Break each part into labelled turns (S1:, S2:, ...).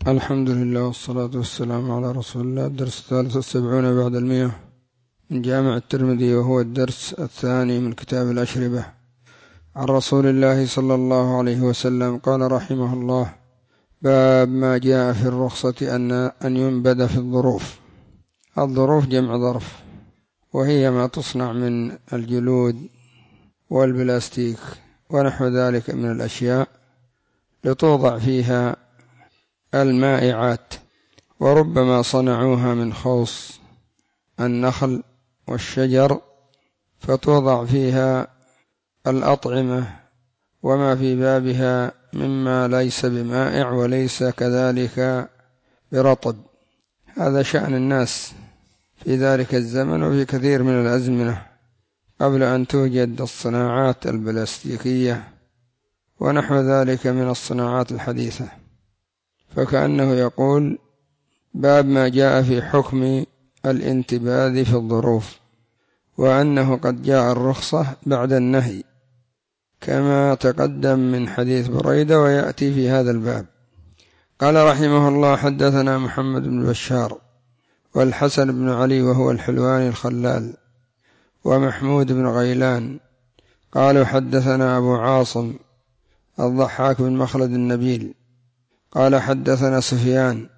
S1: الحمد لله والصلاة والسلام على رسول الله. الدرس 73 بعد 100 من جامع الترمذي، وهو الدرس الثاني من كتاب الأشربة. عن رسول الله صلى الله عليه وسلم قال رحمه الله: باب ما جاء في الرخصة أن ينبذ في الظروف. الظروف جمع ظرف، وهي ما تصنع من الجلود والبلاستيك ونحو ذلك من الأشياء لتوضع فيها المائعات، وربما صنعوها من خوص النخل والشجر فتوضع فيها الأطعمة وما في بابها مما ليس بمائع وليس كذلك برطب. هذا شأن الناس في ذلك الزمن وفي كثير من الأزمنة قبل أن توجد الصناعات البلاستيكية ونحو ذلك من الصناعات الحديثة. فكأنه يقول: باب ما جاء في حكم الانتباذ في الظروف، وأنه قد جاء الرخصة بعد النهي كما تقدم من حديث بريدة ويأتي في هذا الباب. قال رحمه الله: حدثنا محمد بن بشار والحسن بن علي وهو الحلواني الخلال ومحمود بن غيلان قالوا حدثنا أبو عاصم الضحاك بن مخلد النبيل قال حدثنا سفيان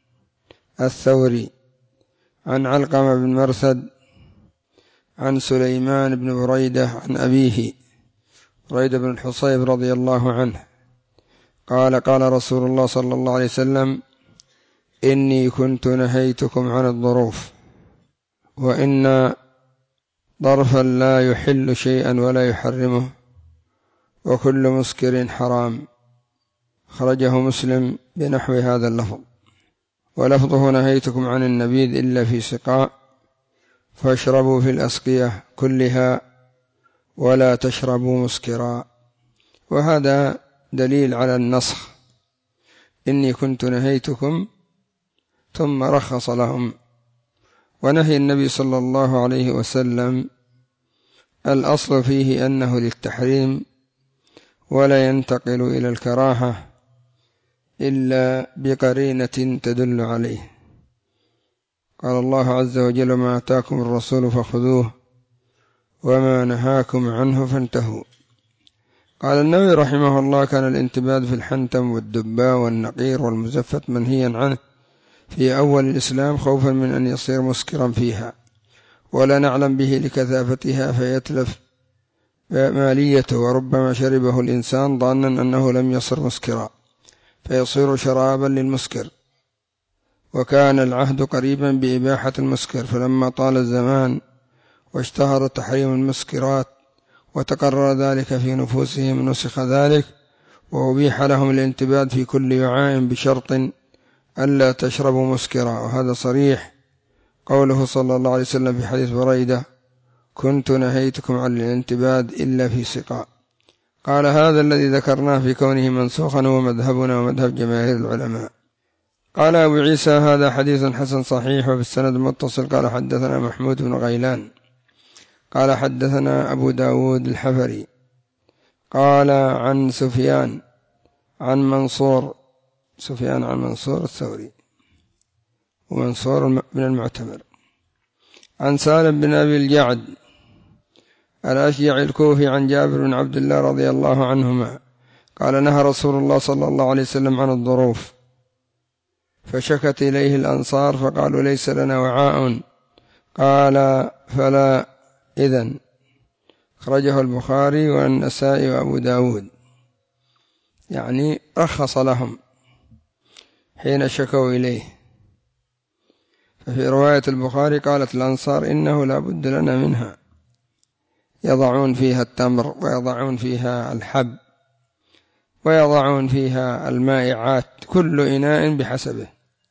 S1: الثوري عن علقمة بن مرثد عن سليمان بن بريدة عن أبيه بريدة بن الحصيب رضي الله عنه قال: قال رسول الله صلى الله عليه وسلم: إني كنت نهيتكم عن الظروف، وإن ظرفا لا يحل شيئا ولا يحرمه، وكل مسكر حرام. خرجه مسلم بنحو هذا اللفظ. ولفظه: نهيتكم عن النبيذ إلا في سقاء، فاشربوا في الأسقية كلها ولا تشربوا مسكرا. وهذا دليل على النسخ: إني كنت نهيتكم ثم رخص لهم. ونهي النبي صلى الله عليه وسلم الأصل فيه أنه للتحريم، ولا ينتقل إلى الكراهة إلا بقرينة تدل عليه. قال الله عز وجل: ما آتاكم الرسول فخذوه وما نهاكم عنه فانتهوا. قال النووي رحمه الله: كان الانتباذ في الحنتم والدباء والنقير والمزفت منهيا عنه في أول الإسلام، خوفا من أن يصير مسكرا فيها، ولا نعلم به لكثافتها فيتلف ماليته، وربما شربه الإنسان ظانا أنه لم يصر مسكرا فيصير شرابا للمسكر. وكان العهد قريبا بإباحة المسكر، فلما طال الزمان واشتهر تحريم المسكرات وتقرر ذلك في نفوسهم نسخ ذلك، وأبيح لهم الانتباذ في كل وعاء بشرط ألا تشربوا مسكرا. وهذا صريح قوله صلى الله عليه وسلم في حديث بريدة: كنت نهيتكم عن الانتباذ إلا في سقاء. قال: هذا الذي ذكرناه في كونه منسوخا هو مذهبنا ومذهب جماهير العلماء. قال أبو عيسى: هذا حديث حسن صحيح وفي السند متصل. قال حدثنا محمود بن غيلان قال حدثنا أبو داود الحفري قال عن سفيان عن منصور الثوري ومنصور من المعتمر عن سالم بن أبي الجعد الأشجع الكوفي عن جابر بن عبد الله رضي الله عنهما قال: نهى رسول الله صلى الله عليه وسلم عن الظروف، فشكت إليه الأنصار فقالوا: ليس لنا وعاء. قال: فلا إذن. خرجه البخاري والنسائي وأبو داود، يعني رخص لهم حين شكوا إليه. ففي رواية البخاري قالت الأنصار: إنه لا بد لنا منها، يضعون فيها التمر ويضعون فيها الحب ويضعون فيها المائعات، كل إناء بحسبه.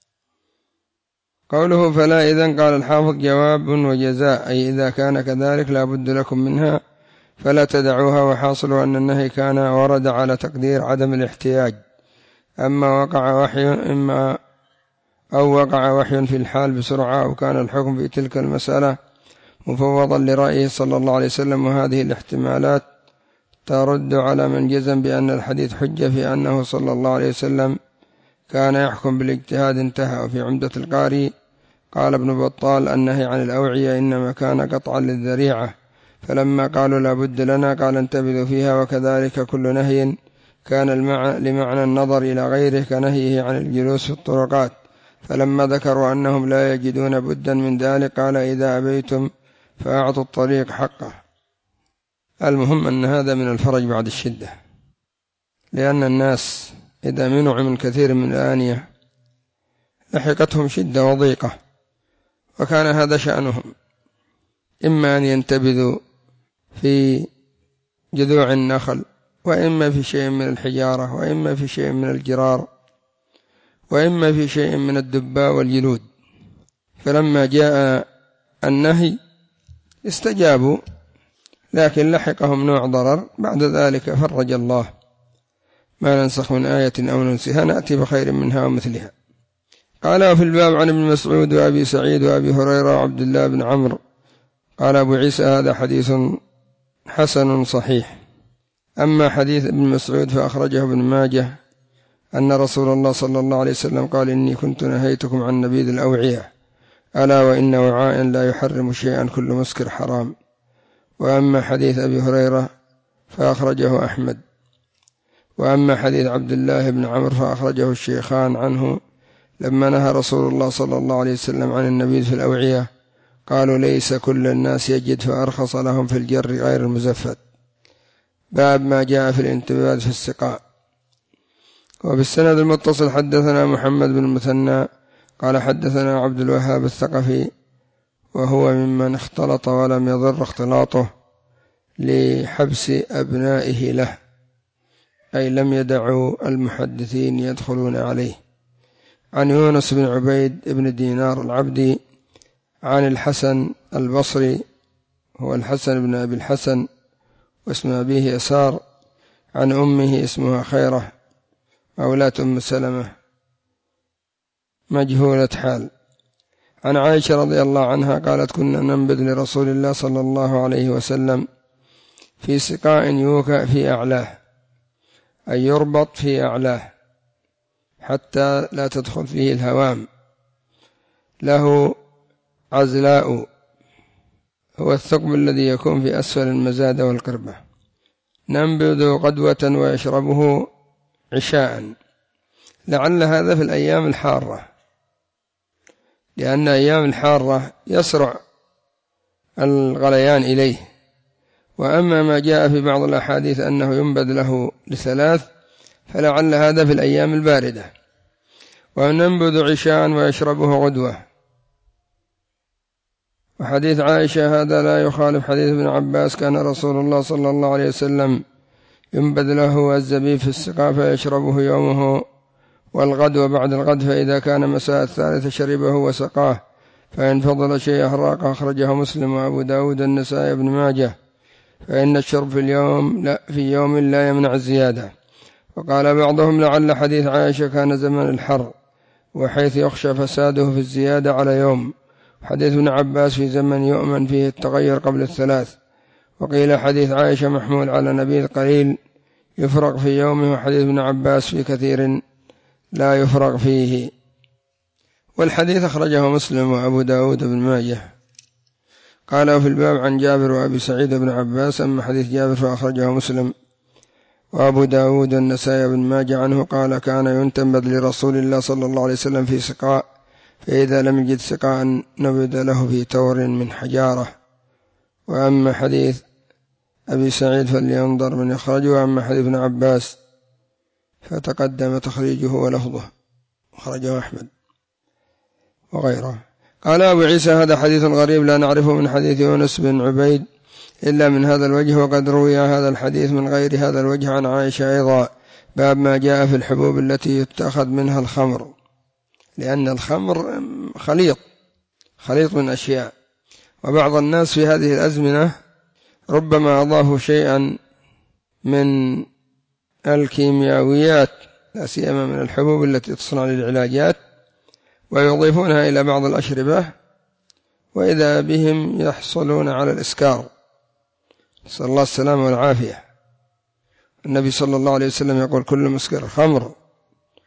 S1: قوله فلا إذن، قال الحافظ: جواب وجزاء، أي إذا كان كذلك لا بد لكم منها فلا تدعوها. وحاصل أن النهي كان ورد على تقدير عدم الاحتياج، وقع وحي في الحال بسرعة، أو كان الحكم في تلك المسألة مفوضا لرأيه صلى الله عليه وسلم. وهذه الاحتمالات ترد على من جزم بأن الحديث حجة في أنه صلى الله عليه وسلم كان يحكم بالاجتهاد انتهى. وفي عمدة القاري قال ابن بطال النهي عن الأوعية إنما كان قطعا للذريعة، فلما قالوا لا بد لنا قال انتبذوا فيها. وكذلك كل نهي كان لمعنى النظر إلى غيره كنهيه عن الجلوس في الطرقات، فلما ذكروا أنهم لا يجدون بدا من ذلك قال إذا أبيتم فأعطوا الطريق حقه. المهم أن هذا من الفرج بعد الشدة، لأن الناس إذا منعوا من كثير من الآنية لحقتهم شدة وضيقة، وكان هذا شأنهم، إما أن ينتبذوا في جذوع النخل، وإما في شيء من الحجارة، وإما في شيء من الجرار، وإما في شيء من الدباء والجلود. فلما جاء النهي استجابوا، لكن لحقهم نوع ضرر. بعد ذلك فرج الله: ما ننسخ من آية أو ننسها نأتي بخير منها ومثلها. قال: وفي الباب عن ابن مسعود وأبي سعيد وأبي هريرة وعبد الله بن عمرو. قال أبو عيسى: هذا حديث حسن صحيح. أما حديث ابن مسعود فأخرجه ابن ماجه أن رسول الله صلى الله عليه وسلم قال: إني كنت نهيتكم عن نبيذ الأوعية، ألا وإن وعاء لا يحرم شيئا كل مسكر حرام. وأما حديث أبي هريرة فأخرجه أحمد. وأما حديث عبد الله بن عمرو فأخرجه الشيخان عنه لما نهى رسول الله صلى الله عليه وسلم عن النبيذ في الأوعية قالوا: ليس كل الناس يجد، فأرخص لهم في الجر غير المزفت. باب ما جاء في الانتباذ في السقاء. وبالسند المتصل حدثنا محمد بن المثنى قال حدثنا عبد الوهاب الثقفي، وهو ممن اختلط ولم يضر اختلاطه لحبس أبنائه له، أي لم يدعوا المحدثين يدخلون عليه. عن يونس بن عبيد بن دينار العبدي عن الحسن البصري، هو الحسن بن أبي الحسن واسم أبيه يسار، عن أمه اسمها خيرة مولاة أم سلمة مجهولة حال، عن عائشة رضي الله عنها قالت: كنا ننبذ لرسول الله صلى الله عليه وسلم في سقاء يوكأ في أعلاه، أي يربط في أعلاه حتى لا تدخل فيه الهوام، له عزلاء، هو الثقب الذي يكون في أسفل المزادة والقربة، ننبذ قدوة ويشربه عشاء، لعل هذا في الأيام الحارة، لأن أيام الحارة يسرع الغليان إليه. وأما ما جاء في بعض الأحاديث أنه ينبذ له لثلاث فلعل هذا في الأيام الباردة. وننبذ عشاء ويشربه غدوة. وحديث عائشة هذا لا يخالف حديث ابن عباس: كان رسول الله صلى الله عليه وسلم ينبذ له الزبيب في السقاء فيشربه يومه والغد وبعد الغد، فإذا كان مساء الثالث شربه وسقاه، فإن فضل شيء أحراق. أخرجه مسلم وأبو داود النسائي ابن ماجه. فإن الشرب في يوم لا يمنع الزيادة. وقال بعضهم: لعل حديث عائشة كان زمن الحر، وحيث يخشى فساده في الزيادة على يوم. حديث ابن عباس في زمن يؤمن فيه التغير قبل الثلاث. وقيل حديث عائشة محمول على نبيذ قليل يفرق في يومه، وحديث ابن عباس في كثير لا يفرق فيه. والحديث أخرجه مسلم وأبو داود بن ماجه. قال في الباب عن جابر وأبي سعيد بن عباس. أما حديث جابر فأخرجه مسلم وأبو داود النسائي بن ماجه عنه قال: كان ينتبذ لرسول الله صلى الله عليه وسلم في سقاء، فإذا لم يجد سقاء نبذ له في تور من حجارة. وأما حديث أبي سعيد فلينظر من يخرجه. وأما حديث ابن عباس فتقدم تخريجه ولفظه، أخرجه أحمد وغيره. قال أبو عيسى: هذا حديث غريب لا نعرفه من حديث يونس بن عبيد إلا من هذا الوجه، وقد روي هذا الحديث من غير هذا الوجه عن عائشة أيضا. باب ما جاء في الحبوب التي يتخذ منها الخمر، لأن الخمر خليط من أشياء، وبعض الناس في هذه الأزمنة ربما أضافوا شيئا من الكيميائيات، لا سيما من الحبوب التي تصنع للعلاجات، ويضيفونها إلى بعض الأشربة، وإذا بهم يحصلون على الإسكار، نسأل الله السلامة والعافية. النبي صلى الله عليه وسلم يقول: كل مسكر خمر،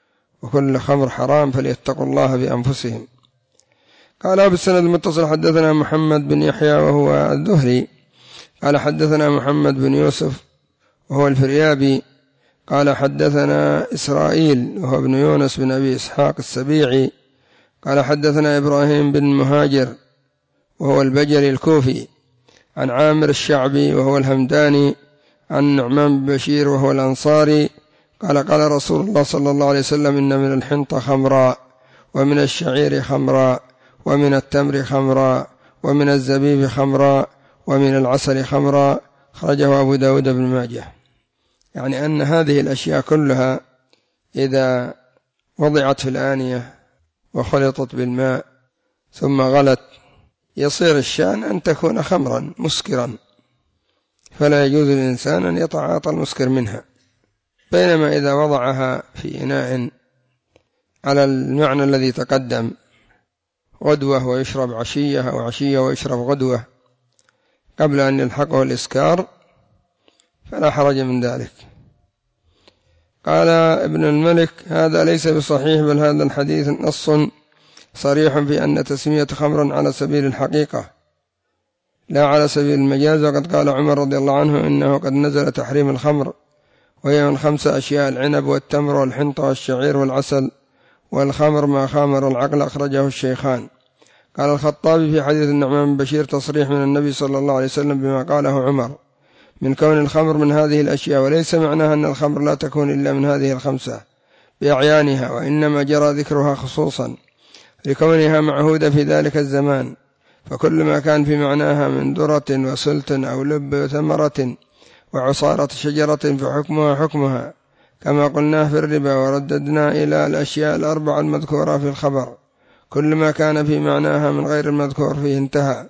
S1: وكل خمر حرام فليتقوا الله بأنفسهم. قال بالسند المتصل حدثنا محمد بن يحيى وهو الذهلي قال حدثنا محمد بن يوسف وهو الفريابي قال حدثنا إسرائيل وهو ابن يونس بن أبي إسحاق السبيعي قال حدثنا إبراهيم بن مهاجر وهو البجلي الكوفي عن عامر الشعبي وهو الهمداني عن نعمان بن بشير وهو الأنصاري قال قال رسول الله صلى الله عليه وسلم إن من الحنطة خمرا ومن الشعير خمرا ومن التمر خمرا ومن الزبيب خمرا ومن العسل خمرا خرجه أبو داود بن ماجه. يعني أن هذه الأشياء كلها إذا وضعت في الآنية وخلطت بالماء ثم غلت يصير الشأن أن تكون خمرا مسكرا، فلا يجوز للإنسان أن يتعاطى المسكر منها. بينما إذا وضعها في إناء على المعنى الذي تقدم غدوة ويشرب عشية أو عشية ويشرب غدوة قبل أن يلحقه الإسكار فلا حرج من ذلك. قال ابن الملك هذا ليس بصحيح، بل هذا الحديث نص صريح في أن تسمية خمرا على سبيل الحقيقة لا على سبيل المجاز. وقد قال عمر رضي الله عنه إنه قد نزل تحريم الخمر وهي من 5 أشياء: العنب والتمر والحنطة والشعير والعسل، والخمر ما خامر العقل. أخرجه الشيخان. قال الخطابي في حديث النعمان بن بشير تصريح من النبي صلى الله عليه وسلم بما قاله عمر من كون الخمر من هذه الأشياء، وليس معناها أن الخمر لا تكون إلا من هذه ال5 بأعيانها، وإنما جرى ذكرها خصوصا لكونها معهودة في ذلك الزمان، فكل ما كان في معناها من ذرة وسلت أو لب وثمرة وعصارة شجرة فحكمها حكمها، كما قلنا في الربا ورددنا إلى الأشياء ال4 المذكورة في الخبر، كل ما كان في معناها من غير المذكور فيه انتهى.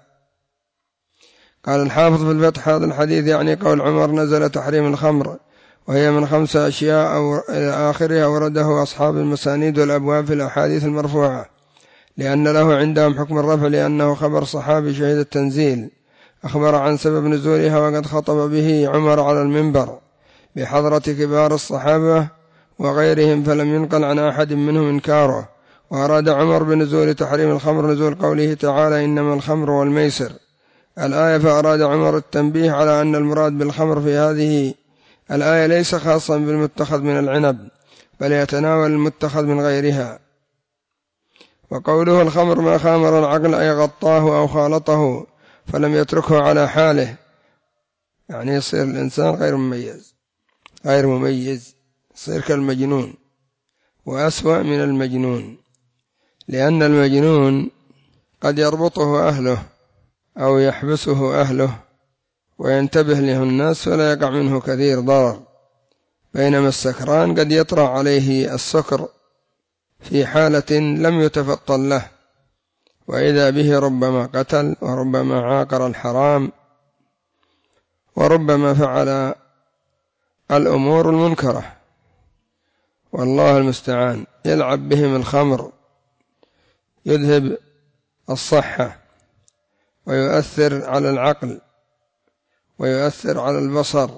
S1: قال الحافظ في الفتح هذا الحديث يعني قول عمر نزل تحريم الخمر وهي من 5 أشياء أو إلى آخرها، ورده أصحاب المسانيد والأبواب في الأحاديث المرفوعة، لأن له عندهم حكم الرفع، لأنه خبر صحابي شهد التنزيل أخبر عن سبب نزولها، وقد خطب به عمر على المنبر بحضرة كبار الصحابة وغيرهم، فلم ينقل عن أحد منهم إنكاره. وأراد عمر بنزول تحريم الخمر نزول قوله تعالى إنما الخمر والميسر الآية، فأراد عمر التنبيه على أن المراد بالخمر في هذه الآية ليس خاصا بالمتخذ من العنب، بل يتناول المتخذ من غيرها. وقوله الخمر ما خامر العقل أي غطاه أو خالطه فلم يتركه على حاله، يعني يصير الإنسان غير مميز، يصير كالمجنون وأسوأ من المجنون، لأن المجنون قد يربطه أهله أو يحبسه أهله وينتبه له الناس فلا يقع منه كثير ضرر، بينما السكران قد يطرأ عليه السكر في حالة لم يتفطن له، وإذا به ربما قتل وربما عاقر الحرام وربما فعل الأمور المنكرة، والله المستعان. يلعب بهم الخمر، يذهب الصحة ويؤثر على العقل ويؤثر على البصر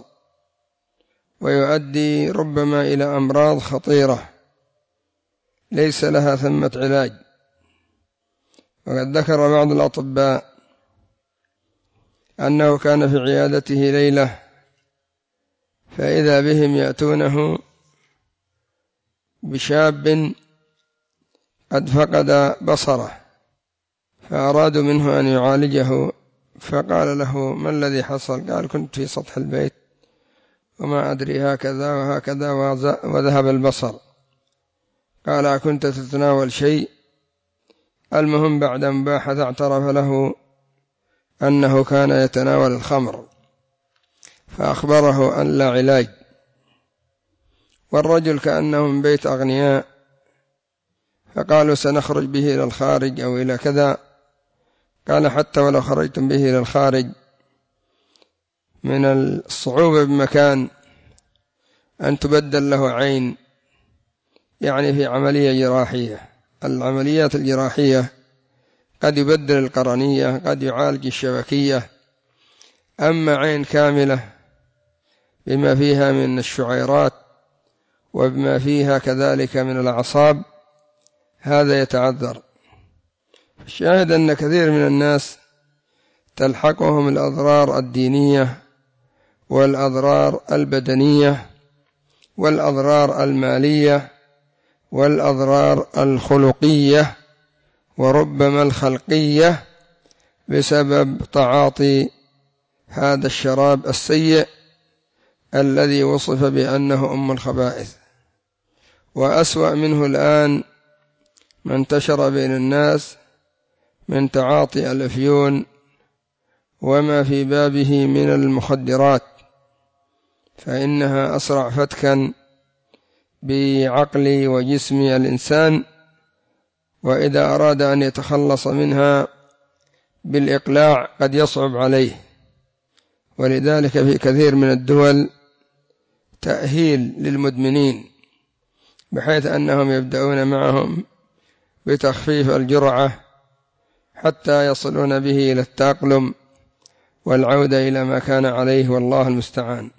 S1: ويؤدي ربما إلى أمراض خطيرة ليس لها ثمة علاج. وقد ذكر بعض الأطباء أنه كان في عيادته ليلة فإذا بهم يأتونه بشاب قد فقد بصره، فأرادوا منه أن يعالجه، فقال له ما الذي حصل؟ قال كنت في سطح البيت وما أدري هكذا وهكذا وذهب البصر. قال أكنت تتناول شيء؟ المهم بعد مباحث اعترف له أنه كان يتناول الخمر، فأخبره أن لا علاج. والرجل كأنه من بيت أغنياء، فقالوا سنخرج به إلى الخارج أو إلى كذا. قال حتى ولو خرجتم به إلى الخارج من الصعوبة بمكان أن تبدل له عين، يعني في عملية جراحية. العمليات الجراحية قد يبدل القرنية، قد يعالج الشبكية، أما عين كاملة بما فيها من الشعيرات وبما فيها كذلك من الأعصاب، هذا يتعذر. الشاهد أن كثير من الناس تلحقهم الأضرار الدينية والأضرار البدنية والأضرار المالية والأضرار الخلقية وربما الخلقية بسبب تعاطي هذا الشراب السيء الذي وصف بأنه أم الخبائث. وأسوأ منه الآن ما انتشر بين الناس من تعاطي الأفيون وما في بابه من المخدرات، فإنها أسرع فتكا بعقل وجسم الإنسان، وإذا أراد أن يتخلص منها بالإقلاع قد يصعب عليه. ولذلك في كثير من الدول تأهيل للمدمنين، بحيث أنهم يبدأون معهم بتخفيف الجرعة حتى يصلون به إلى التأقلم والعودة إلى ما كان عليه، والله المستعان.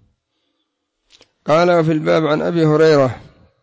S1: قال: وفي الباب عن أبي هريرة،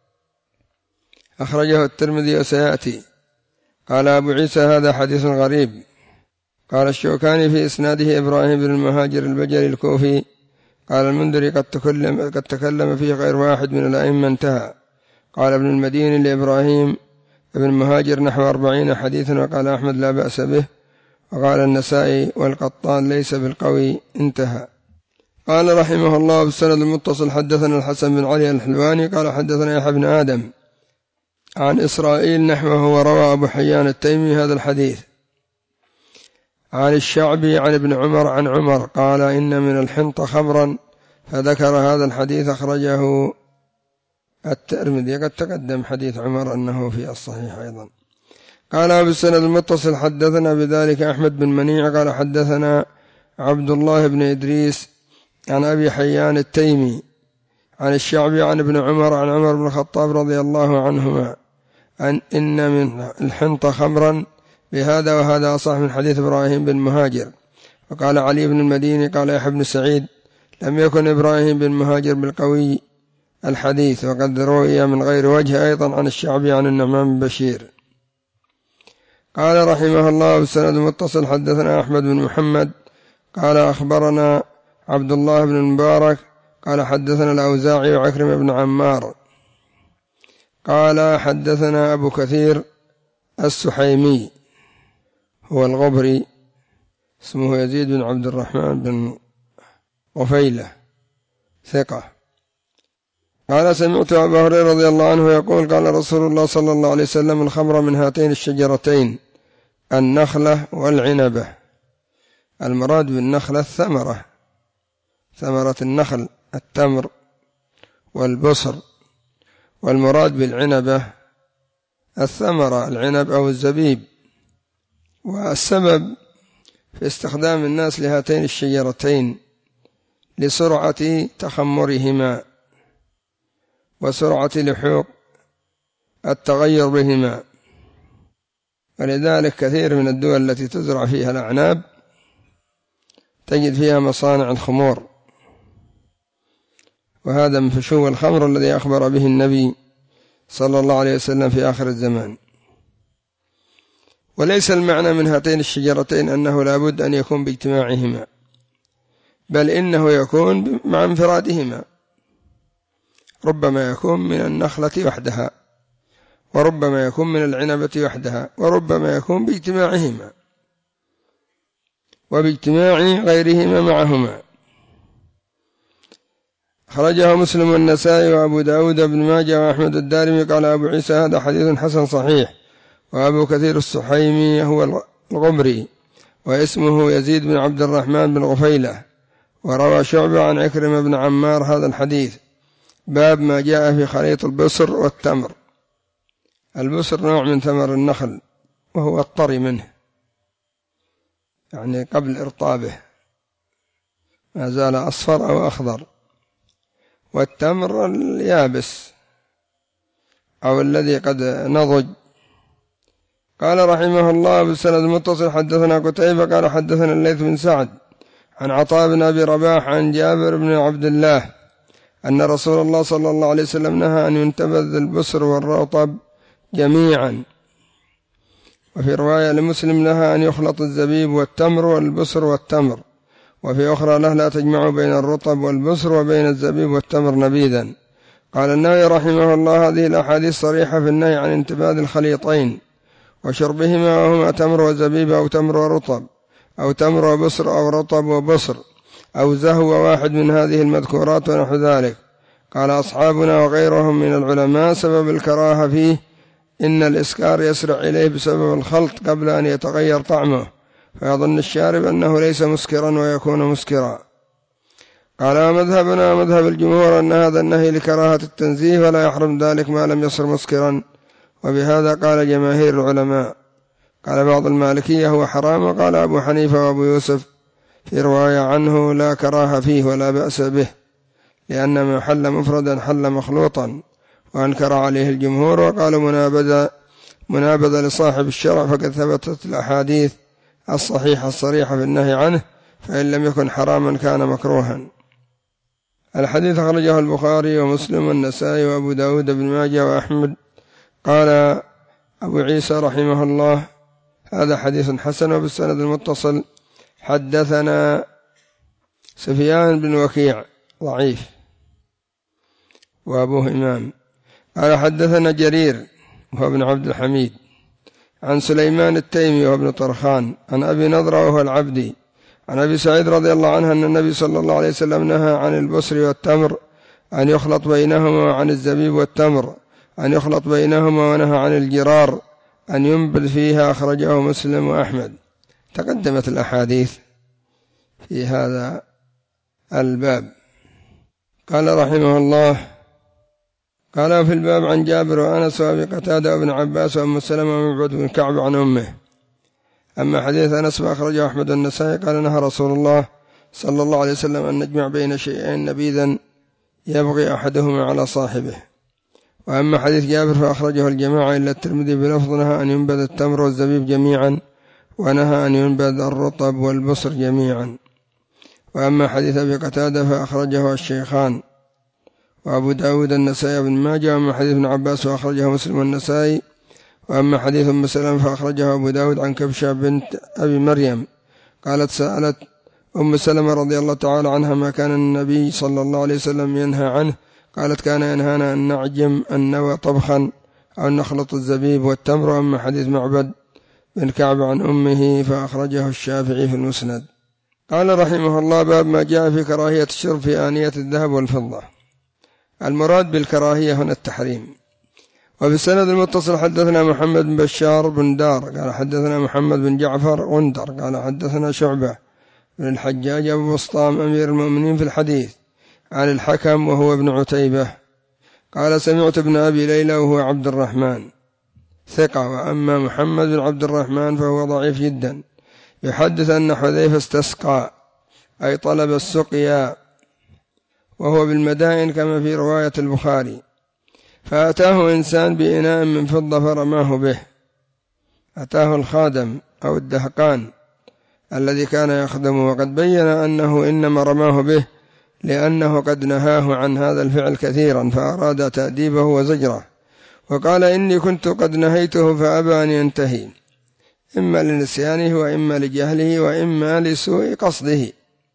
S1: أخرجه الترمذي وسيأتي. قال أبو عيسى: هذا حديث غريب. قال الشوكاني في إسناده إبراهيم بن المهاجر البجلي الكوفي. قال المنذري: قد تكلم فيه غير واحد من الأئمة، انتهى. قال ابن المديني لإبراهيم بن المهاجر نحو 40 حديثا. وقال أحمد: لا بأس به. وقال النسائي والقطان: ليس بالقوي، انتهى. قال رحمه الله: بالسند المتصل حدثنا الحسن بن علي الحلواني قال حدثنا يحيى بن آدم عن إسرائيل نحوه، وروى أبو حيان التيمي هذا الحديث عن الشعبي عن ابن عمر عن عمر قال: إن من الحنطة خمرا، فذكر هذا الحديث. أخرجه الترمذي. قد تقدم حديث عمر أنه في الصحيح أيضا. قال بالسند المتصل حدثنا بذلك أحمد بن منيع قال حدثنا عبد الله بن إدريس عن أبي حيان التيمي عن الشعبي عن ابن عمر عن عمر بن الخطاب رضي الله عنهما إن من الحنطة خمرا بهذا، وهذا أصح من حديث إبراهيم بن مهاجر. وقال علي بن المديني قال يحيى بن سعيد: لم يكن إبراهيم بن مهاجر بالقوي الحديث، وقد روي من غير وجه أيضا عن الشعبي عن النعمان بن بشير. قال رحمه الله: بالسند المتصل حدثنا أحمد بن محمد قال أخبرنا عبد الله بن المبارك قال حدثنا الأوزاعي وعكرمة بن عمار قال حدثنا أبو كثير السحيمي هو الغبري، اسمه يزيد بن عبد الرحمن بن غفيلة، ثقة. قال: سمعت أبا هريرة رضي الله عنه يقول: قال رسول الله صلى الله عليه وسلم: الخمر من هاتين الشجرتين، النخلة والعنبة. المراد بالنخلة الثمرة، ثمرة النخل، التمر والبصر. والمراد بالعنبة الثمرة، العنب أو الزبيب. والسبب في استخدام الناس لهاتين الشجرتين لسرعة تخمرهما وسرعة لحوق التغير بهما. ولذلك كثير من الدول التي تزرع فيها الأعناب تجد فيها مصانع الخمور، وهذا من فشو الخمر الذي أخبر به النبي صلى الله عليه وسلم في آخر الزمان. وليس المعنى من هاتين الشجرتين أنه لا بد أن يكون باجتماعهما، بل إنه يكون مع انفرادهما. ربما يكون من النخلة وحدها، وربما يكون من العنبة وحدها، وربما يكون باجتماعهما وباجتماع غيرهما معهما. خرجه مسلم والنسائي وأبو داود بن ماجه وأحمد الدارمي. قال أبو عيسى: هذا حديث حسن صحيح. وأبو كثير السحيمي هو الغبري، واسمه يزيد بن عبد الرحمن بن غفيلة. وروى شعبة عن عكرمة بن عمار هذا الحديث. باب ما جاء في خليط البصر والتمر. البصر نوع من ثمر النخل، وهو الطري منه، يعني قبل إرطابه ما زال أصفر أو أخضر. والتمر اليابس أو الذي قد نضج. قال رحمه الله: بالسند المتصل حدثنا قتيبة قال حدثنا الليث بن سعد عن عطاء بن أبي رباح عن جابر بن عبد الله أن رسول الله صلى الله عليه وسلم نهى أن ينتبذ البصر والرطب جميعا. وفي رواية لمسلم نهى أن يخلط الزبيب والتمر والبصر والتمر. وفي أخرى له لا تجمع بين الرطب والبصر وبين الزبيب والتمر نبيذا. قال النووي رحمه الله هذه الأحاديث صريحة في النهي عن انتباذ الخليطين وشربهما، وهما تمر وزبيب أو تمر ورطب أو تمر وبصر أو رطب وبصر أو زهو واحد من هذه المذكورات ونحو ذلك. قال أصحابنا وغيرهم من العلماء سبب الكراهة فيه إن الإسكار يسرع إليه بسبب الخلط قبل أن يتغير طعمه، فيظن الشارب أنه ليس مسكرا ويكون مسكرا. قال مذهبنا مذهب الجمهور أن هذا النهي لكراهة التنزيه ولا يحرم ذلك ما لم يصر مسكرا، وبهذا قال جماهير العلماء. قال بعض المالكية هو حرام، وقال أبو حنيفة وأبو يوسف في رواية عنه لا كراهة فيه ولا بأس به، لأن ما حل مفردا حل مخلوطا، وأنكر عليه الجمهور وقالوا منابذة لصاحب الشرع، فقد ثبتت الأحاديث الصحيحة الصريحة في النهي عنه، فإن لم يكن حراما كان مكروها. الحديث أخرجه البخاري ومسلم والنسائي وأبو داود بن ماجه وأحمد. قال أبو عيسى رحمه الله هذا حديث حسن. وبالسند المتصل حدثنا سفيان بن وكيع ضعيف وأبوه إمام. قال حدثنا جرير وهو ابن عبد الحميد عن سليمان التيمي وابن طرخان عن أبي نضرة وهو العبدي عن أبي سعيد رضي الله عنه أن النبي صلى الله عليه وسلم نهى عن البصر والتمر أن يخلط بينهما، وعن الزبيب والتمر أن يخلط بينهما، ونهى عن الجرار أن ينبذ فيها. أخرجه مسلم وأحمد. تقدمت الأحاديث في هذا الباب. قال رحمه الله قال في الباب عن جابر وأنس وأبي قتادة وابن عباس وأم سلمة ومعبد بن كعب عن أمه. أما حديث أنس فأخرجه أحمد النسائي قال نهى رسول الله صلى الله عليه وسلم أن نجمع بين شيئين نبيذا يبغي أحدهما على صاحبه. وأما حديث جابر فأخرجه الجماعة إلا الترمذي بلفظ نهى أن ينبذ التمر والزبيب جميعا، ونهى أن ينبذ الرطب والبصر جميعا. وأما حديث أبي قتادة فأخرجه الشيخان وأبو داود النسائي بن ماجه. وأما حديث ابن عباس فأخرجه مسلم النسائي. وأما حديث أم سلمة فأخرجه أبو داود عن كبشة بنت أبي مريم قالت سألت أم سلمة رضي الله تعالى عنها ما كان النبي صلى الله عليه وسلم ينهى عنه، قالت كان ينهانا أن نعجم النوى طبخا أو نخلط الزبيب والتمر. وأما حديث معبد بن كعب عن أمه فأخرجه الشافعي في المسند. قال رحمه الله باب ما جاء في كراهية الشرب في آنية الذهب والفضة. المراد بالكراهية هنا التحريم. وبالسند المتصل حدثنا محمد بن بشار بن دار قال حدثنا محمد بن جعفر غندر قال حدثنا شعبة بن الحجاج أبو بسطام أمير المؤمنين في الحديث عن الحكم وهو ابن عتيبة قال سمعت ابن أبي ليلى وهو عبد الرحمن ثقة. وأما محمد بن عبد الرحمن فهو ضعيف جدا، يحدث أن حذيفة استسقى أي طلب السقيا، وهو بالمدائن كما في رواية البخاري، فأتاه إنسان بإناء من فضة فرماه به. أتاه الخادم أو الدهقان الذي كان يخدمه، وقد بين أنه إنما رماه به لأنه قد نهاه عن هذا الفعل كثيرا فأراد تأديبه وزجره، وقال إني كنت قد نهيته فأبى أن ينتهي، إما لنسيانه وإما لجهله وإما لسوء قصده.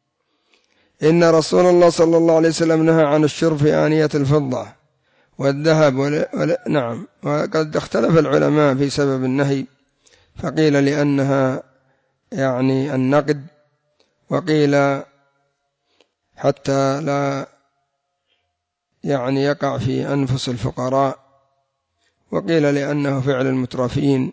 S1: إن رسول الله صلى الله عليه وسلم نهى عن الشرب في آنية الفضة والذهب نعم. وقد اختلف العلماء في سبب النهي، فقيل لأنها يعني النقد، وقيل حتى لا يعني يقع في أنفس الفقراء، وقيل لأنه فعل المترفين،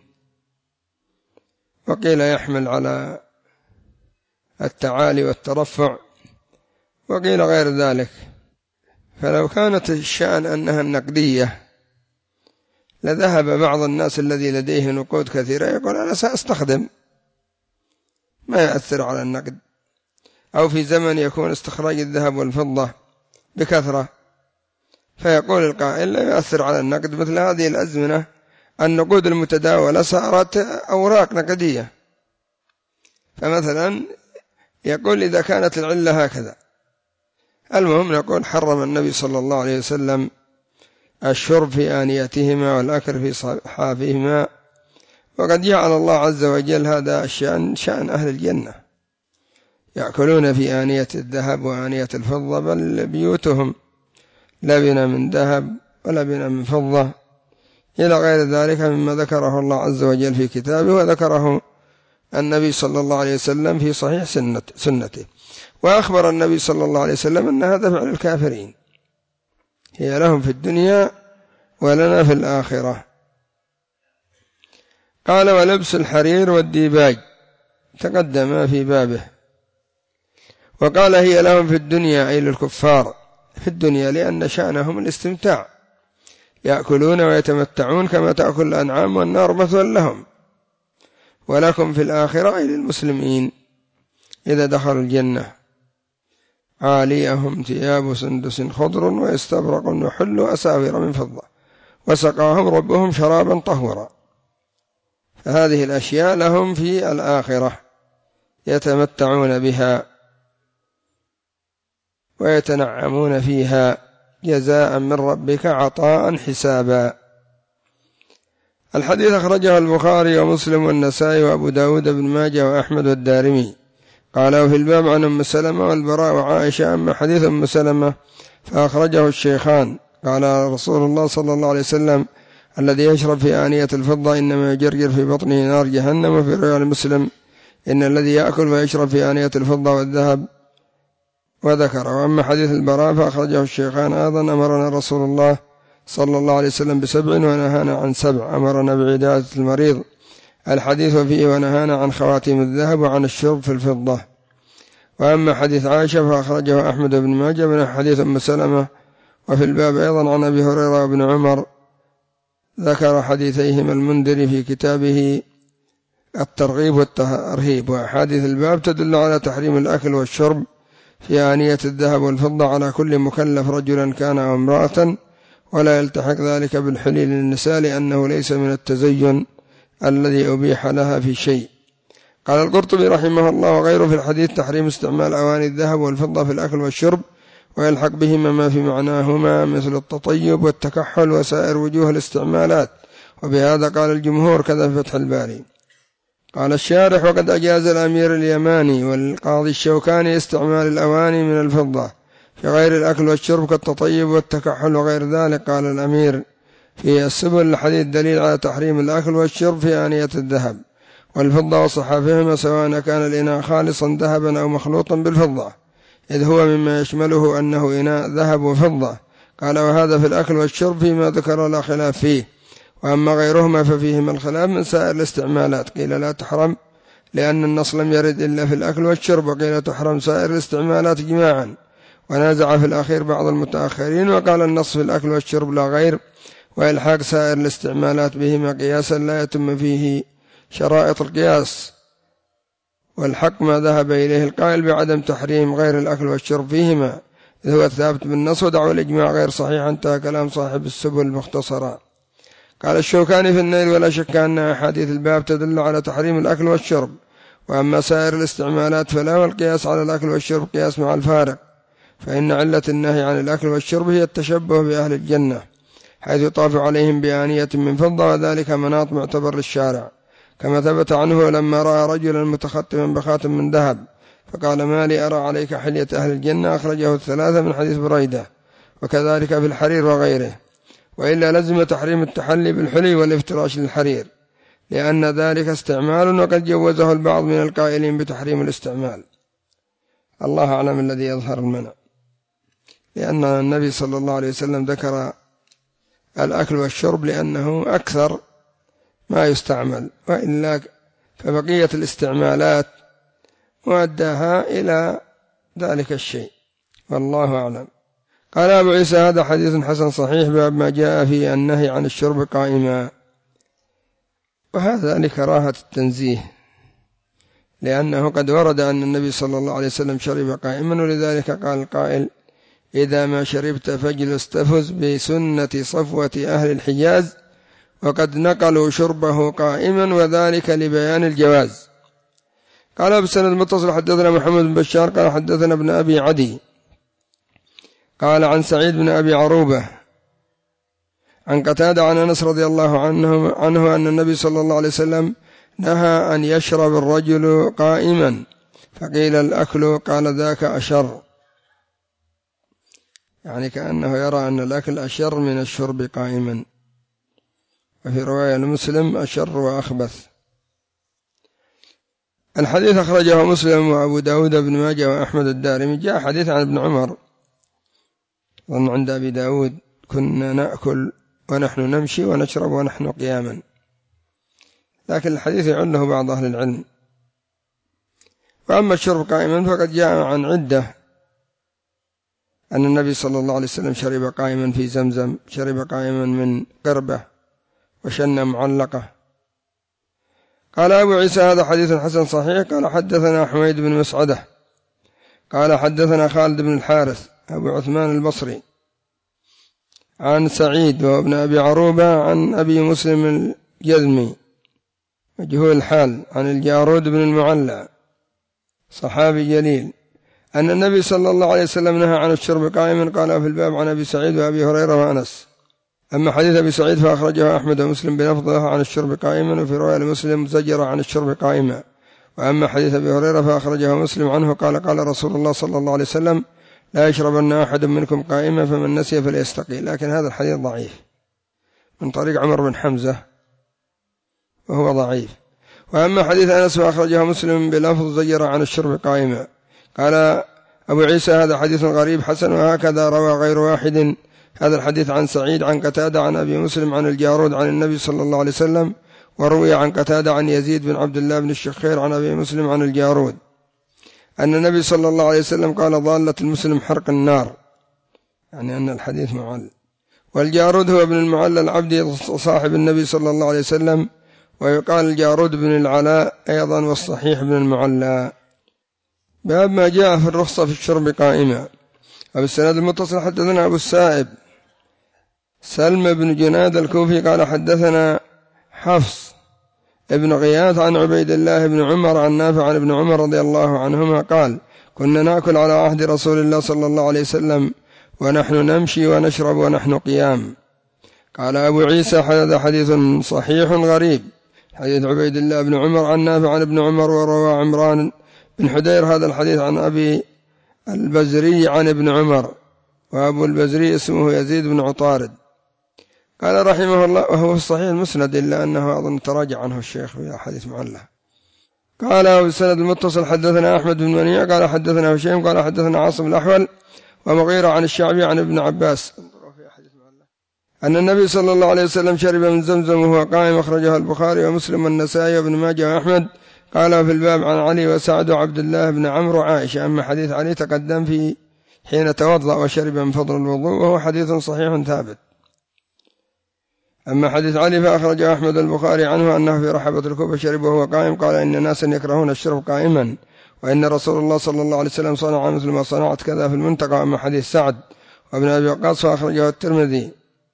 S1: وقيل يحمل على التعالي والترفع، وقيل غير ذلك. فلو كانت الشأن أنها النقدية لذهب بعض الناس الذي لديه نقود كثيرة يقول أنا سأستخدم، ما يأثر على النقد، أو في زمن يكون استخراج الذهب والفضة بكثرة فيقول القائل لا يؤثر على النقد. مثل هذه الأزمنة النقود المتداولة صارت أوراق نقدية، فمثلا يقول إذا كانت العلة هكذا المهم نقول حرم النبي صلى الله عليه وسلم الشرب في آنيتهما والأكل في صحافهما، وقد جعل الله عز وجل هذا شأن أهل الجنة، يأكلون في آنية الذهب وآنية الفضة، بل بيوتهم لبن من ذهب ولبن من فضة إلى غير ذلك مما ذكره الله عز وجل في كتابه، وذكره النبي صلى الله عليه وسلم في صحيح سنته. وأخبر النبي صلى الله عليه وسلم أن هذا فعل الكافرين، هي لهم في الدنيا ولنا في الآخرة. قال: ولبس الحرير والديباج تقدم في بابه. وقال: هي لهم في الدنيا، أي للكفار في الدنيا، لأن شأنهم الاستمتاع، يأكلون ويتمتعون كما تأكل الأنعام، والنار مثوى لهم. ولكم في الآخرة، أي للمسلمين إذا دخلوا الجنة، عاليهم ثياب سندس خضر واستبرق وحلوا أساور من فضة وسقاهم ربهم شرابا طهورا. فهذه الأشياء لهم في الآخرة يتمتعون بها ويتنعمون فيها جزاء من ربك عطاء حسابا. الحديث أخرجه البخاري ومسلم والنسائي وأبو داود بن ماجه وأحمد والدارمي. قال: وفي الباب عن أم سلمة والبراء وعائشة. أما حديث أم سلمة فأخرجه الشيخان. قال رسول الله صلى الله عليه وسلم: الذي يشرب في آنية الفضة إنما يجرجر في بطنه نار جهنم. وفي رواية مسلم: إن الذي يأكل ويشرب في آنية الفضة والذهب، وذكر. وأما حديث البراء فأخرجه الشيخان أيضا: أمرنا رسول الله صلى الله عليه وسلم ب7 ونهانا عن 7، أمرنا بعيادة المريض، الحديث فيه، ونهانا عن خواتيم الذهب وعن الشرب في الفضة. وأما حديث عائشة فأخرجه أحمد بن ماجه من حديث أم سلمة. وفي الباب أيضا عن أبي هريرة وابن عمر، ذكر حديثيهما المنذري في كتابه الترغيب والترهيب. وأحاديث الباب تدل على تحريم الأكل والشرب في آنية الذهب والفضة على كل مكلف، رجلا كان أو امرأة، ولا يلتحق ذلك بالحلي للنساء، لأنه ليس من التزين الذي أبيح لها في شيء. قال القرطبي رحمه الله وغيره في الحديث: تحريم استعمال أواني الذهب والفضة في الأكل والشرب، ويلحق بهما ما في معناهما مثل التطيب والتكحل وسائر وجوه الاستعمالات. وبهذا قال الجمهور، كذا في فتح الباري. قال الشارح: وقد أجاز الأمير اليماني والقاضي الشوكاني استعمال الأواني من الفضة في غير الأكل والشرب كالتطيب والتكحل وغير ذلك. قال الأمير في السبل: الحديث دليل على تحريم الأكل والشرب في آنية الذهب والفضة وصحافهما، سواء كان الإناء خالصا ذهبا أو مخلوطا بالفضة، إذ هو مما يشمله أنه إناء ذهب وفضة. قال: وهذا في الأكل والشرب فيما ذكر لا خلاف فيه. وأما غيرهما ففيهما الخلاف من سائر الاستعمالات. قيل لا تحرم لأن النص لم يرد إلا في الأكل والشرب، وقيل تحرم سائر الاستعمالات جماعا. ونازع في الأخير بعض المتأخرين، وقال النص في الأكل والشرب لا غير، وإلحاق سائر الاستعمالات بهما قياسا لا يتم فيه شرائط القياس. والحق ما ذهب إليه القائل بعدم تحريم غير الأكل والشرب فيهما، إذ هو الثابت بالنص، ودعوى الإجماع غير صحيح. انتهى كلام صاحب السبل مختصرا. قال الشوكاني في النيل: ولا شك أن أحاديث الباب تدل على تحريم الأكل والشرب، وأما سائر الاستعمالات فلا، والقياس على الأكل والشرب قياس مع الفارق، فإن علة النهي عن الأكل والشرب هي التشبه بأهل الجنة، حيث يطاف عليهم بآنية من فضة، وذلك مناط معتبر للشارع، كما ثبت عنه لما رأى رجلا متختما بخاتم من ذهب فقال: ما لي أرى عليك حلية أهل الجنة. أخرجه الثلاثة من حديث بريدة. وكذلك في الحرير وغيره. وإلا لزم تحريم التحلي بالحلي والافتراش للحرير، لأن ذلك استعمال، وقد جوزه البعض من القائلين بتحريم الاستعمال. الله أعلم الذي يظهر المنع، لأن النبي صلى الله عليه وسلم ذكر الأكل والشرب لأنه أكثر ما يستعمل، وإلا فبقية الاستعمالات مؤداها إلى ذلك الشيء، والله أعلم. قال أبو عيسى: هذا حديث حسن صحيح، باب ما جاء في النهي عن الشرب قائما. وهذا لكراهة التنزيه، لأنه قد ورد أن النبي صلى الله عليه وسلم شرب قائما، ولذلك قال القائل: إذا ما شربت فاجلس تفز بسنة صفوة أهل الحجاز، وقد نقلوا شربه قائما، وذلك لبيان الجواز. قال بسند المتصل: حدثنا محمد بن بشار قال حدثنا ابن أبي عدي قال عن سعيد بن أبي عروبة عن قتادة عن أنس رضي الله عنه أن النبي صلى الله عليه وسلم نهى أن يشرب الرجل قائما، فقيل الأكل، قال ذاك أشر، يعني كأنه يرى أن الأكل أشر من الشرب قائما. وفي رواية المسلم أشر وأخبث. الحديث أخرجه مسلم وأبو داود بن ماجه وأحمد الدارمي. جاء حديث عن ابن عمر ظن عند أبي داود: كنا نأكل ونحن نمشي ونشرب ونحن قياما، لكن الحديث يعله بعض أهل العلم. وأما الشرب قائما فقد جاء عن عدة أن النبي صلى الله عليه وسلم شرب قائما في زمزم، شرب قائما من قربة وشنة معلقة. قال أبو عيسى: هذا حديث حسن صحيح. قال حدثنا حميد بن مسعدة قال حدثنا خالد بن الحارث أبو عثمان البصري عن سعيد وابن أبي عروبة عن أبي مسلم الجذمي مجهول الحال عن الجارود بن المعلى صحابي جليل أن النبي صلى الله عليه وسلم نهى عن الشرب قائما. قال في الباب عن أبي سعيد وأبي هريرة وأنس. أما حديث أبي سعيد فأخرجه أحمد ومسلم بلفظه عن الشرب قائما، وفي رواية مسلم زجر عن الشرب قائما. وأما حديث أبي هريرة فأخرجه مسلم عنه قال: قال رسول الله صلى الله عليه وسلم: لا يشربن أحد منكم قائما، فمن نسي فليستقي. لكن هذا الحديث ضعيف من طريق عمر بن حمزة وهو ضعيف. وأما حديث أنس فأخرجه مسلم بلفظ زجر عن الشرب قائما. قال أبو عيسى: هذا حديث غريب حسن، وهكذا روى غير واحد هذا الحديث عن سعيد عن قتادة عن أبي مسلم عن الجارود عن النبي صلى الله عليه وسلم، وروي عن قتادة عن يزيد بن عبد الله بن الشخير عن أبي مسلم عن الجارود أن النبي صلى الله عليه وسلم قال: ضالة المسلم حرق النار، يعني أن الحديث معل. والجارود هو ابن المعلى العبدي صاحب النبي صلى الله عليه وسلم، ويقال الجارود بن العلاء أيضا، والصحيح بن المعلى. باب ما جاء في الرخصة في الشرب قائما. وبالسند المتصل حدثنا أبو السائب سلم بن جناد الكوفي قال حدثنا حفص ابن غياث عن عبيد الله بن عمر عن نافع عن ابن عمر رضي الله عنهما قال: كنا نأكل على عهد رسول الله صلى الله عليه وسلم ونحن نمشي ونشرب ونحن قيام. قال أبو عيسى: هذا حديث صحيح غريب، حديث عبيد الله بن عمر عن نافع عن ابن عمر. وروى عمران بن حدير هذا الحديث عن أبي البزري عن ابن عمر، وأبو البزري اسمه يزيد بن عطارد. قال رحمه الله: وهو في الصحيح المسند، إلا أنه أظن تراجع عنه الشيخ في حديث معله. قال وبالسند المتصل حدثنا أحمد بن منيع قال حدثنا هشيم قال حدثنا عاصم الأحول ومغيرة عن الشعبي عن ابن عباس أن النبي صلى الله عليه وسلم شرب من زمزم وهو قائم، أخرجها البخاري ومسلم والنسائي وابن ماجه وأحمد. قال في الباب عن علي وسعد وعبد الله بن عمرو وعائشة. أما حديث علي تقدم في حين توضأ وشرب من فضل الوضوء، وهو حديث صحيح ثابت. أما حديث علي فأخرج أحمد البخاري عنه أنه في رحبة الكوفة شرب وهو قائم. قال: إن ناسا يكرهون الشرب قائما، وإن رسول الله صلى الله عليه وسلم صنع مثل ما صنعت كذا في المنتقى. أما حديث سعد وابن أبي وقاص فأخرجه الترمذي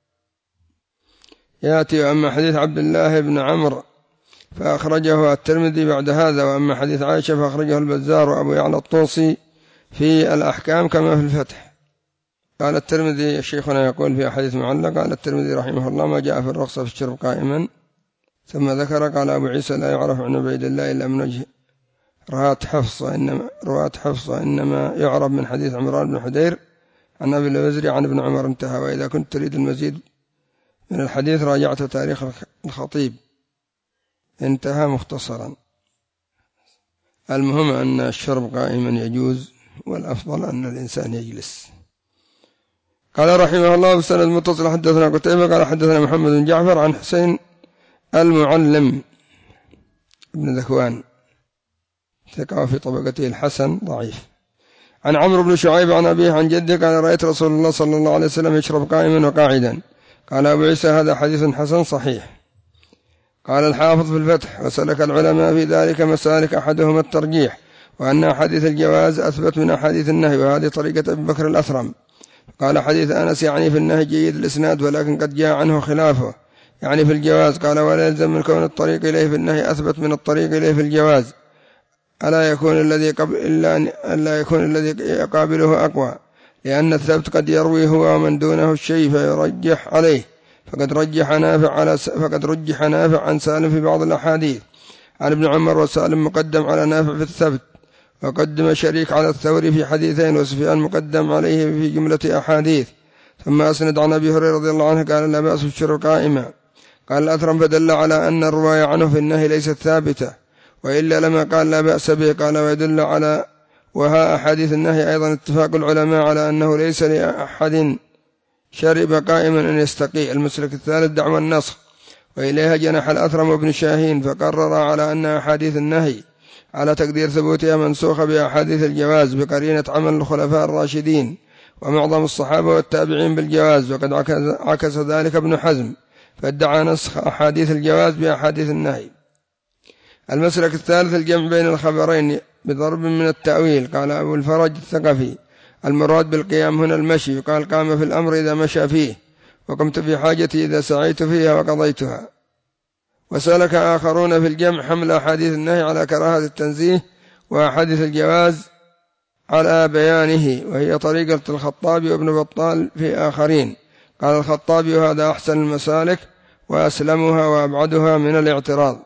S1: يأتي. وأما حديث عبد الله بن عمرو فأخرجه الترمذي بعد هذا. وأما حديث عائشة فأخرجه البزار وأبو يعلى الطوسي في الأحكام كما في الفتح. قال الترمذي شيخنا يقول في أحاديث معلقة: قال الترمذي رحمه الله: ما جاء في الرخصة في الشرب قائما. ثم ذكر قال أبو عيسى: لا يعرف عن عبيد الله إلا من وجه رواة حفصة، إنما يعرف من حديث عمران بن حدير عن أبي البزري عن ابن عمر انتهى. وإذا كنت تريد المزيد من الحديث راجعت تاريخ الخطيب انتهى مختصرا. المهم أن الشرب قائما يجوز، والأفضل أن الإنسان يجلس. قال رحمه الله: بالسند المتصل حدثنا قتيبة قال حدثنا محمد بن جعفر عن حسين المعلم ابن ذكوان ثقة في طبقته الحسن ضعيف، عن عمرو بن شعيب عن أبيه عن جده قال: رأيت رسول الله صلى الله عليه وسلم يشرب قائما وقاعدا. قال أبو عيسى: هذا حديث حسن صحيح. قال الحافظ في الفتح: وسلك العلماء في ذلك مسالك، أحدهما الترجيح، وأن أحاديث الجواز أثبت من أحاديث النهي، وهذه طريقة أبي بكر الأثرم. قال حديث أنس يعني في النهي جيد الإسناد، ولكن قد جاء عنه خلافه يعني في الجواز. قال: ولا يلزم من كون الطريق إليه في النهي أثبت من الطريق إليه في الجواز، ألا يكون الذي يقابله أقوى. لأن الثبت قد يروي هو ومن دونه الشيء فيرجح عليه، فقد رجح نافع عن سالم في بعض الأحاديث عن ابن عمر، وسالم مقدم على نافع في الثبت، وقدم شريك على الثوري في حديثين، وسفيان مقدم عليه في جملة أحاديث. ثم أسند عن أبي هريرة رضي الله عنه قال لا بأس بالشرب قائما. قال الأثرم فدل على أن الرواية عنه في النهي ليست ثابتة، وإلا لما قال لا بأس به. قال ويدل على وها أحاديث النهي أيضا اتفاق العلماء على أنه ليس لأحد شرب قائما أن يستقي. المسلك الثالث دعوى النسخ، وإليها جنح الأثرم وابن شاهين، فقرر على أن أحاديث النهي على تقدير ثبوتها منسوخة بأحاديث الجواز بقرينة عمل الخلفاء الراشدين ومعظم الصحابة والتابعين بالجواز، وقد عكس ذلك ابن حزم فادعى نسخ أحاديث الجواز بأحاديث النهي. المسلك الثالث الجمع بين الخبرين بضرب من التأويل. قال أبو الفرج الثقفي المراد بالقيام هنا المشي، يقال قام في الأمر إذا مشى فيه، وقمت في حاجتي إذا سعيت فيها وقضيتها. وسلك آخرون في الجمع حمل أحاديث النهي على كراهة التنزيه وأحاديث الجواز على بيانه، وهي طريقة الخطابي وابن بطال في آخرين. قال الخطابي هذا أحسن المسالك وأسلمها وأبعدها من الاعتراض،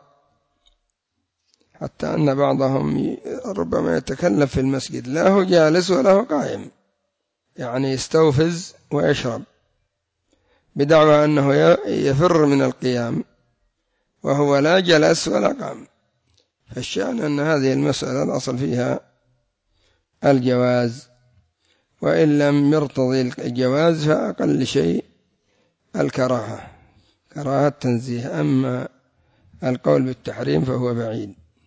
S1: حتى أن بعضهم ربما يتكلم في المسجد لا هو جالس ولا هو قائم، يعني يستوفز ويشرب بدعوى أنه يفر من القيام وهو لا جلس ولا قام. فالشأن أن هذه المسألة الأصل فيها الجواز، وإن لم يرتضي الجواز فأقل شيء الكراهة، كراهة تنزيه، أما القول بالتحريم فهو بعيد.